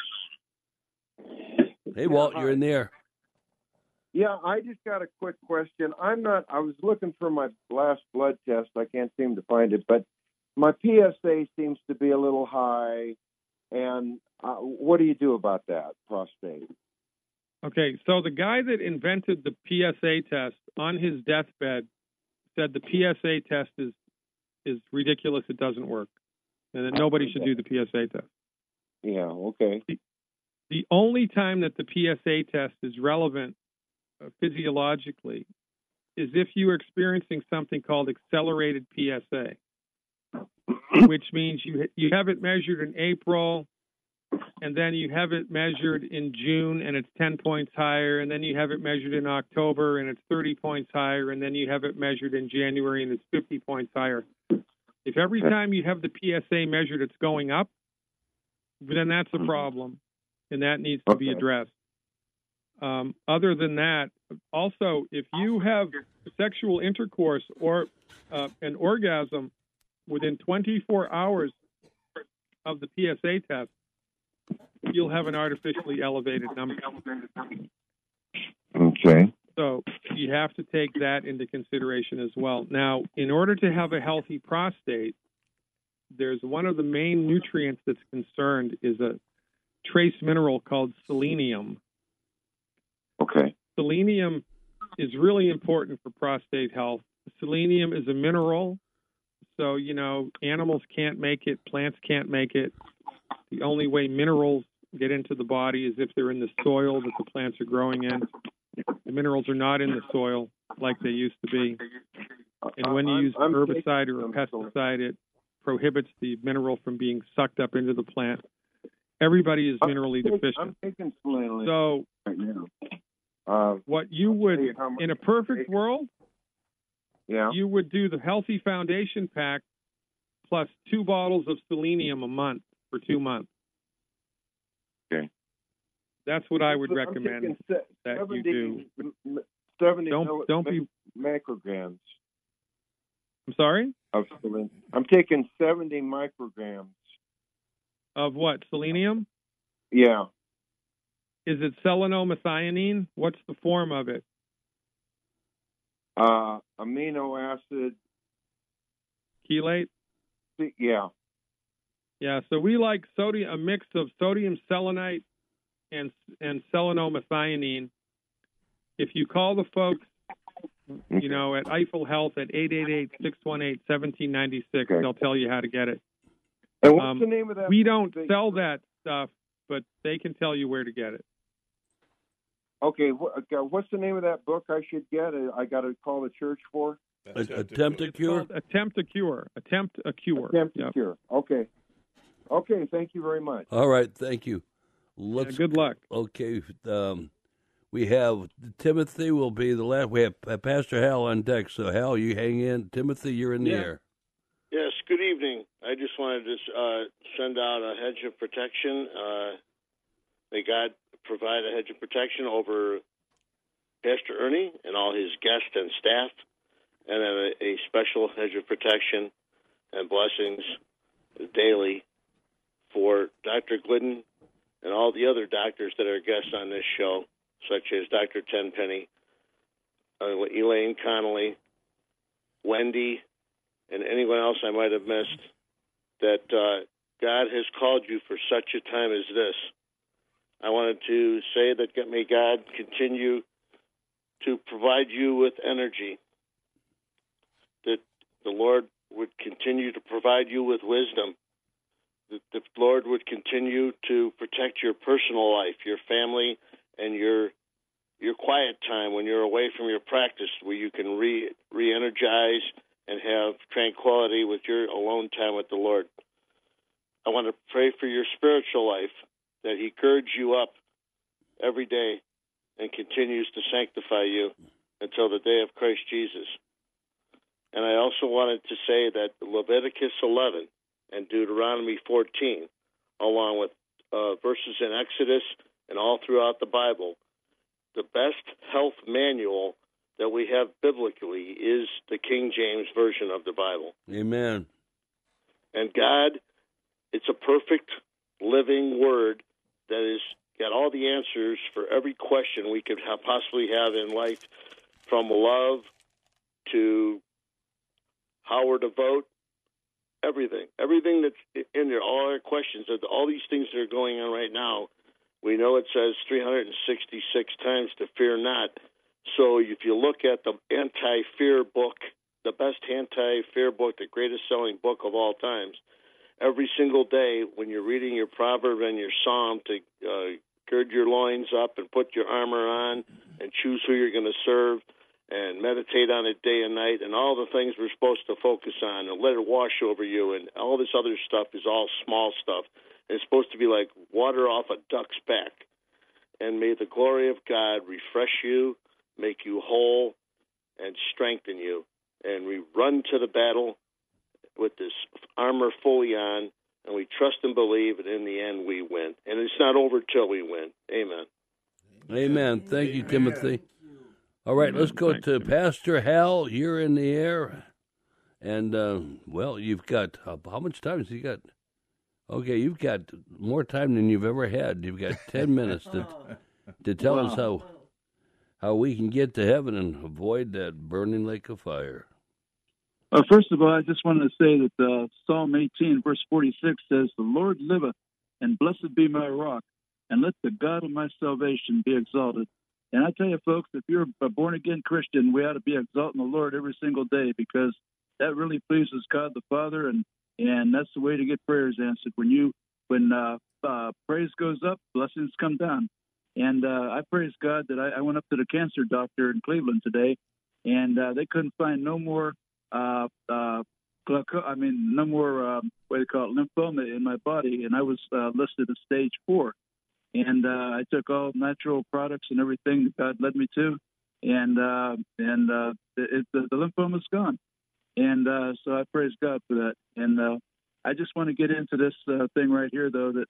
Hey, Walt, yeah, you're in there. Yeah, I just got a quick question. I'm not, I was looking for my last blood test. I can't seem to find it, but my P S A seems to be a little high. And uh, what do you do about that, prostate? Okay, so the guy that invented the P S A test on his deathbed said the P S A test is is ridiculous. It doesn't work, and that nobody should do the P S A test. Yeah, okay. The, the only time that the P S A test is relevant uh, physiologically is if you are experiencing something called accelerated P S A, which means you you have it measured in April, and then you have it measured in June, and it's ten points higher, and then you have it measured in October, and it's thirty points higher, and then you have it measured in January, and it's fifty points higher. If every time you have the P S A measured, it's going up, then that's a problem, and that needs to be addressed. Um, other than that, also, if you have sexual intercourse or uh, an orgasm within twenty-four hours of the P S A test, you'll have an artificially elevated number. Okay. So you have to take that into consideration as well. Now, in order to have a healthy prostate, there's one of the main nutrients that's concerned is a trace mineral called selenium. Okay. Selenium is really important for prostate health. Selenium is a mineral, so, you know, animals can't make it, plants can't make it. The only way minerals get into the body is if they're in the soil that the plants are growing in. The minerals are not in the soil like they used to be. And when you use I'm, I'm herbicide or a pesticide, it prohibits the mineral from being sucked up into the plant. Everybody is minerally I'm deficient. I'm taking selenium So right now. Uh, what you would, in a perfect world, yeah, you would do the Healthy Foundation Pack plus two bottles of selenium a month for two months. Okay. That's what I would I'm recommend taking se- that you seventy, do. m- m- seventy Don't- milli- don't be- micrograms. I'm sorry? Of selenium. I'm taking seventy micrograms. Of what? Selenium? Yeah. Is it selenomethionine? What's the form of it? Uh, amino acid. Chelate? Yeah. Yeah, so we like sodium, a mix of sodium selenite and and selenomethionine. If you call the folks, you know, at Eiffel Health at eight eight eight, six one eight, one seven nine six, Okay. they'll tell you how to get it. And what's Um, the name of that? We don't thing? sell that stuff, but they can tell you where to get it. Okay, wh- okay, what's the name of that book I should get? uh, I got to call the church for? Attempt a cure? Attempt a cure. Attempt a cure. Attempt Yep. a cure. Okay. Okay, thank you very much. All right, thank you. Let's, good luck. Okay, um, we have Timothy will be the last. We have uh, Pastor Hal on deck. So Hal, you hang in. Timothy, you're in the Yeah. air. Yes, good evening. I just wanted to uh, send out a hedge of protection. Uh, may God provide a hedge of protection over Pastor Ernie and all his guests and staff, and then a, a special hedge of protection and blessings daily for Doctor Glidden and all the other doctors that are guests on this show, such as Doctor Tenpenny, uh, Elaine Connolly, Wendy, and anyone else I might have missed, that uh, God has called you for such a time as this. I wanted to say that may God continue to provide you with energy, that the Lord would continue to provide you with wisdom, that the Lord would continue to protect your personal life, your family, and your your quiet time when you're away from your practice, where you can re re-energize and have tranquility with your alone time with the Lord. I want to pray for your spiritual life, that He girds you up every day and continues to sanctify you until the day of Christ Jesus. And I also wanted to say that Leviticus eleven and Deuteronomy fourteen, along with uh, verses in Exodus and all throughout the Bible, the best health manual that we have biblically is the King James Version of the Bible. Amen. And God, it's a perfect living word that has got all the answers for every question we could have, possibly have in life, from love to how we're to vote, everything. Everything that's in there, all our questions, all these things that are going on right now, we know it says three hundred sixty-six times to fear not. So if you look at the anti-fear book, the best anti-fear book, the greatest selling book of all times, every single day when you're reading your proverb and your psalm to uh, gird your loins up and put your armor on and choose who you're going to serve and meditate on it day and night and all the things we're supposed to focus on and let it wash over you, and all this other stuff is all small stuff. And it's supposed to be like water off a duck's back. And may the glory of God refresh you, make you whole, and strengthen you. And we run to the battle with this armor fully on, and we trust and believe, and in the end we win. And it's not over till we win. Amen. Amen. Thank you, Timothy. All right, let's go to Pastor Hal. You're in the air. And, uh, well, you've got, uh, how much time has he got? Okay, you've got more time than you've ever had. You've got ten minutes to to tell Wow. us how how we can get to heaven and avoid that burning lake of fire. Uh, first of all, I just wanted to say that uh, Psalm eighteen, verse forty-six says, "The Lord liveth, and blessed be my rock, and let the God of my salvation be exalted." And I tell you, folks, if you're a born-again Christian, we ought to be exalting the Lord every single day, because that really pleases God the Father, and, and that's the way to get prayers answered. When you when uh, uh, praise goes up, blessings come down. And uh, I praise God that I, I went up to the cancer doctor in Cleveland today, and uh, they couldn't find no more Uh, uh, glauco- I mean, no more, um, what do you call it, lymphoma in my body, and I was uh, listed as stage four. And uh, I took all natural products and everything that God led me to, and uh, and uh, it, the, the lymphoma's gone. And uh, so I praise God for that. And uh, I just want to get into this uh, thing right here, though, that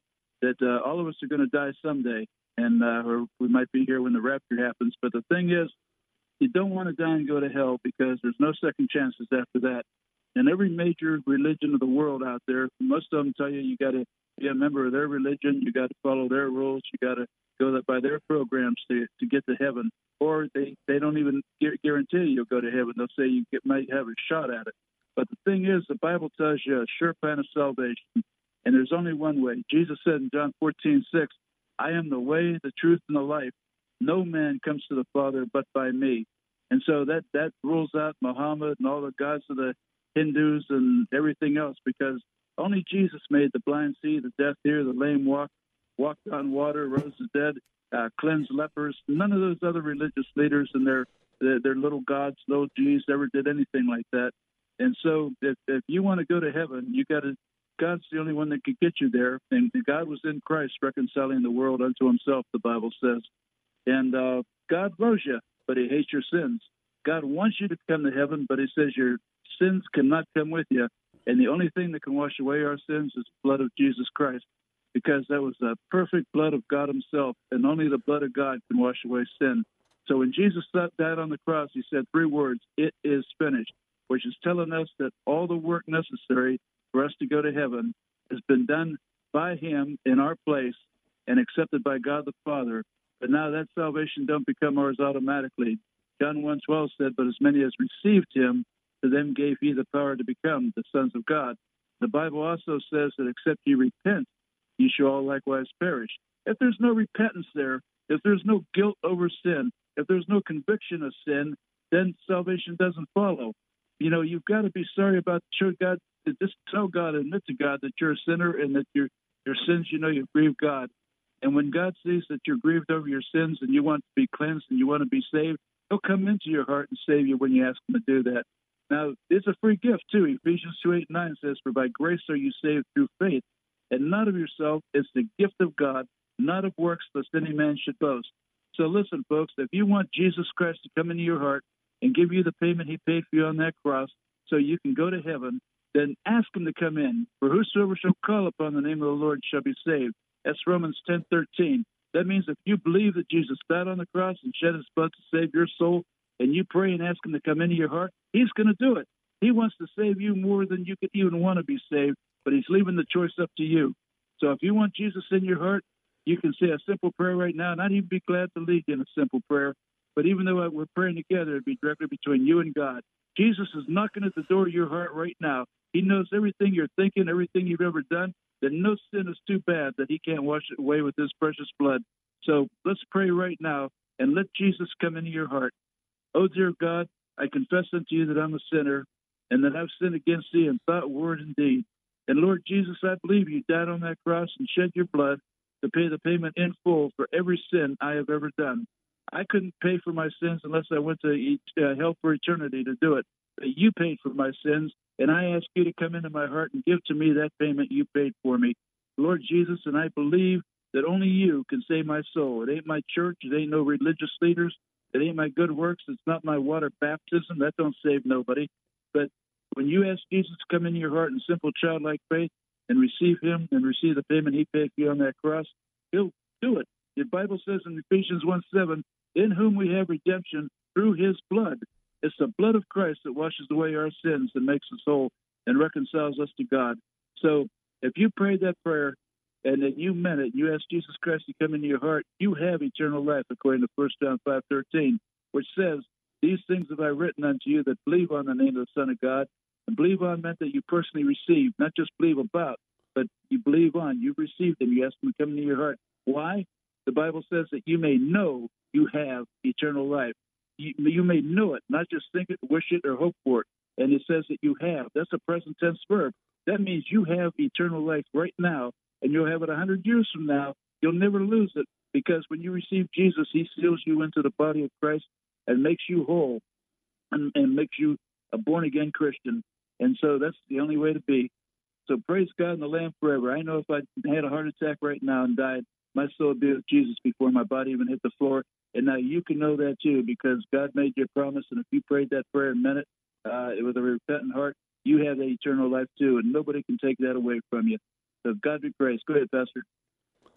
that uh, all of us are going to die someday, and uh, or we might be here when the rapture happens. But the thing is, you don't want to die and go to hell because there's no second chances after that. And every major religion of the world out there, most of them tell you you got to be a member of their religion, you got to follow their rules, you got to go by their programs to to get to heaven. Or they, they don't even guarantee you'll go to heaven. They'll say you get, might have a shot at it. But the thing is, the Bible tells you a sure plan of salvation, and there's only one way. Jesus said in John fourteen six, I am the way, the truth, and the life. No man comes to the Father but by me. And so that, that rules out Muhammad and all the gods of the Hindus and everything else, because only Jesus made the blind see, the deaf hear, the lame walk, walked on water, rose the dead, uh, cleansed lepers. None of those other religious leaders and their, their, their little gods, little G's, ever did anything like that. And so if, if you want to go to heaven, you got to, God's the only one that could get you there. And God was in Christ reconciling the world unto himself, the Bible says. And uh, God loves you, but he hates your sins. God wants you to come to heaven, but he says your sins cannot come with you. And the only thing that can wash away our sins is the blood of Jesus Christ, because that was the perfect blood of God himself, and only the blood of God can wash away sin. So when Jesus died on the cross, he said three words, it is finished, which is telling us that all the work necessary for us to go to heaven has been done by him in our place and accepted by God the Father. But now that salvation don't become ours automatically. John one twelve said, but as many as received him, to them gave he the power to become the sons of God. The Bible also says that except ye repent, ye shall all likewise perish. If there's no repentance there, if there's no guilt over sin, if there's no conviction of sin, then salvation doesn't follow. You know, you've got to be sorry about sure God. Just tell God, admit to God that you're a sinner and that your your sins, you know, you've grieved God. And when God sees that you're grieved over your sins and you want to be cleansed and you want to be saved, he'll come into your heart and save you when you ask him to do that. Now, it's a free gift, too. Ephesians two, eight, nine says, for by grace are you saved through faith, and not of yourself. It's the gift of God, not of works, lest any man should boast. So listen, folks, if you want Jesus Christ to come into your heart and give you the payment he paid for you on that cross so you can go to heaven, then ask him to come in. For whosoever shall call upon the name of the Lord shall be saved. That's Romans ten thirteen. That means if you believe that Jesus died on the cross and shed his blood to save your soul, and you pray and ask him to come into your heart, he's going to do it. He wants to save you more than you could even want to be saved, but he's leaving the choice up to you. So if you want Jesus in your heart, you can say a simple prayer right now, and I'd even be glad to lead you in a simple prayer. But even though we're praying together, it'd be directly between you and God. Jesus is knocking at the door of your heart right now. He knows everything you're thinking, everything you've ever done, that no sin is too bad that he can't wash it away with his precious blood. So let's pray right now and let Jesus come into your heart. Oh, dear God, I confess unto you that I'm a sinner and that I've sinned against thee in thought, word, and deed. And Lord Jesus, I believe you died on that cross and shed your blood to pay the payment in full for every sin I have ever done. I couldn't pay for my sins unless I went to uh, hell for eternity to do it. But you paid for my sins, and I ask you to come into my heart and give to me that payment you paid for me. Lord Jesus, and I believe that only you can save my soul. It ain't my church. It ain't no religious leaders. It ain't my good works. It's not my water baptism. That don't save nobody. But when you ask Jesus to come into your heart in simple childlike faith and receive him and receive the payment he paid for you on that cross, he'll do it. The Bible says in Ephesians one seven, in whom we have redemption through his blood. It's the blood of Christ that washes away our sins and makes us whole and reconciles us to God. So if you prayed that prayer and that you meant it, you asked Jesus Christ to come into your heart, you have eternal life, according to First John five thirteen, which says, these things have I written unto you that believe on the name of the Son of God. And believe on meant that you personally receive, not just believe about, but you believe on. You've received him. You asked him to come into your heart. Why? The Bible says that you may know you have eternal life. You, you may know it, not just think it, wish it, or hope for it. And it says that you have. That's a present tense verb. That means you have eternal life right now, and you'll have it a hundred years from now. You'll never lose it, because when you receive Jesus, he seals you into the body of Christ and makes you whole and, and makes you a born-again Christian. And so that's the only way to be. So praise God and the Lamb forever. I know if I had a heart attack right now and died, my soul would be with Jesus before my body even hit the floor. And now you can know that too, because God made you a promise, and if you prayed that prayer and meant it uh, with a repentant heart, you have that eternal life too, and nobody can take that away from you. So God be praised. Go ahead, Pastor.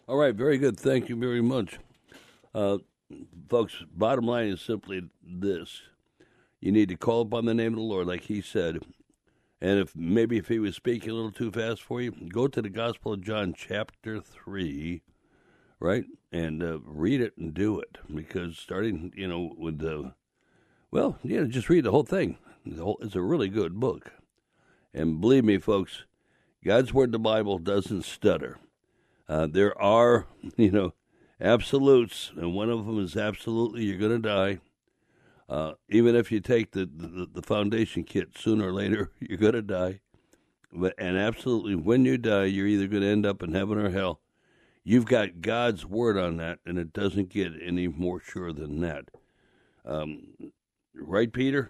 All right, very good. Thank you very much. Uh, folks, bottom line is simply this. You need to call upon the name of the Lord, like he said. And if maybe if he was speaking a little too fast for you, go to the Gospel of John, chapter three, right? And uh, read it and do it. Because starting, you know, with the, well, yeah, just read the whole thing. The whole, it's a really good book. And believe me, folks, God's Word, the Bible, doesn't stutter. Uh, there are, you know, absolutes, and one of them is absolutely you're going to die. Uh, even if you take the, the, the foundation kit, sooner or later, you're going to die. But, and absolutely, when you die, you're either going to end up in heaven or hell. You've got God's Word on that, and it doesn't get any more sure than that. Um, right, Peter?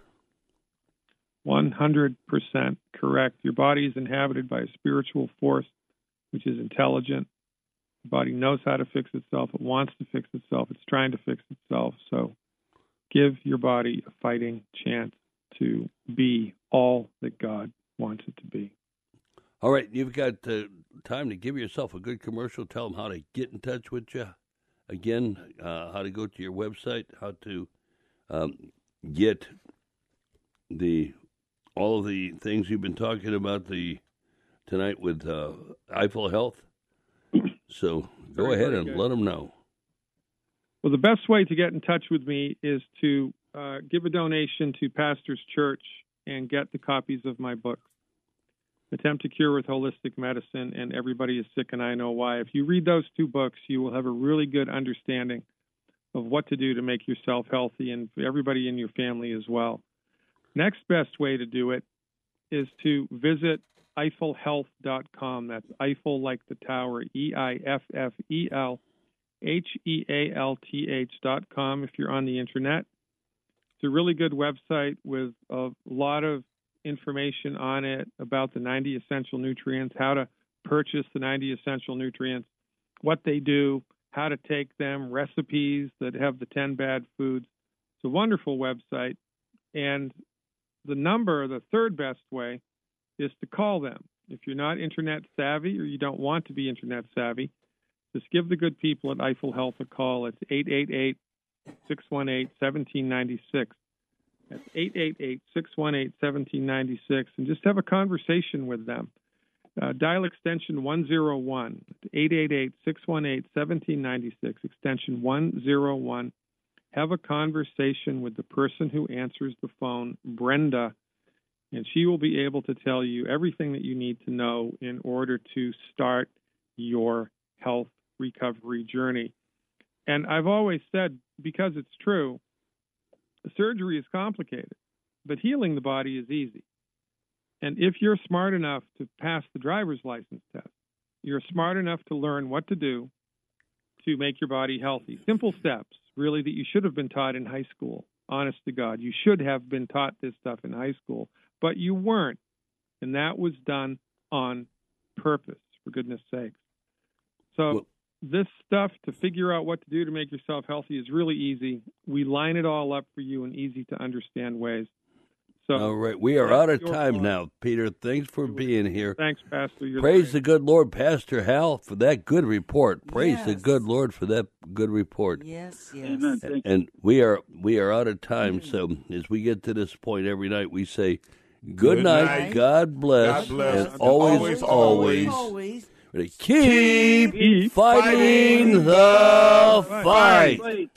one hundred percent correct. Your body is inhabited by a spiritual force, which is intelligent. The body knows how to fix itself. It wants to fix itself. It's trying to fix itself. So give your body a fighting chance to be all that God wants it to be. All right, you've got uh, time to give yourself a good commercial. Tell them how to get in touch with you. Again, uh, how to go to your website, how to um, get the all of the things you've been talking about the tonight with uh, Eiffel Health. So go Very, ahead very and good. let them know. Well, the best way to get in touch with me is to uh, give a donation to Pastor's Church and get the copies of my books, Attempt to Cure with Holistic Medicine and Everybody is Sick and I Know Why. If you read those two books, you will have a really good understanding of what to do to make yourself healthy and for everybody in your family as well. Next best way to do it is to visit Eiffel Health dot com. That's Eiffel like the tower, E I F F E L H E A L T H dot com if you're on the internet. It's a really good website with a lot of information on it about the ninety essential nutrients, how to purchase the ninety essential nutrients, what they do, how to take them, recipes that have the ten bad foods. It's a wonderful website. And the number, the third best way, is to call them. If you're not internet savvy or you don't want to be internet savvy, just give the good people at Eiffel Health a call. It's eight eight eight, six one eight, one seven nine six. That's eight eight eight, six one eight, one seven nine six. And just have a conversation with them. Uh, dial extension one oh one, eight eight eight, six one eight, one seven nine six, extension one oh one. Have a conversation with the person who answers the phone, Brenda, and she will be able to tell you everything that you need to know in order to start your health recovery journey. And I've always said, because it's true, surgery is complicated, but healing the body is easy. And if you're smart enough to pass the driver's license test, you're smart enough to learn what to do to make your body healthy. Simple steps, really, that you should have been taught in high school. Honest to God, you should have been taught this stuff in high school, but you weren't. And that was done on purpose, for goodness sakes. So well, this stuff to figure out what to do to make yourself healthy is really easy. We line it all up for you in easy to understand ways. So, all right, we are out of time point. now, Peter. Thanks for being here. Thanks, Pastor. You're Praise the good Lord, Pastor Hal, for that good report. Praise yes. the good Lord for that good report. Yes, yes. Amen. And, and we are we are out of time. So as we get to this point every night, we say, "Good, good night, night, God bless, God bless. and always, always, always, always keep, keep fighting, fighting the fight." fight.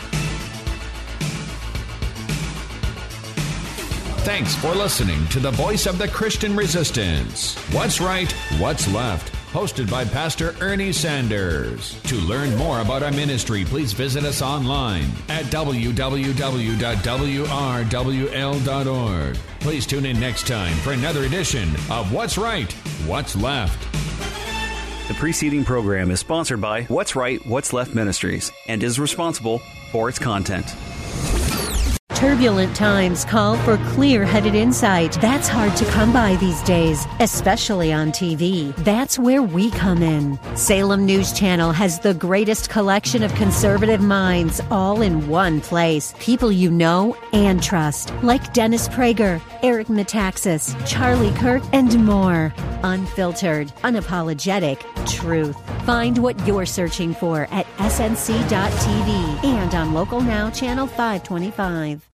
Thanks for listening to the voice of the Christian Resistance. What's Right, What's Left? Hosted by Pastor Ernie Sanders. To learn more about our ministry, please visit us online at w w w dot w r w l dot org. Please tune in next time for another edition of What's Right, What's Left. The preceding program is sponsored by What's Right, What's Left Ministries and is responsible for its content. Turbulent times call for clear-headed insight. That's hard to come by these days, especially on T V. That's where we come in. Salem News Channel has the greatest collection of conservative minds all in one place. People you know and trust, like Dennis Prager, Eric Metaxas, Charlie Kirk, and more. Unfiltered, unapologetic truth. Find what you're searching for at S N C dot T V and on Local Now, Channel five twenty-five.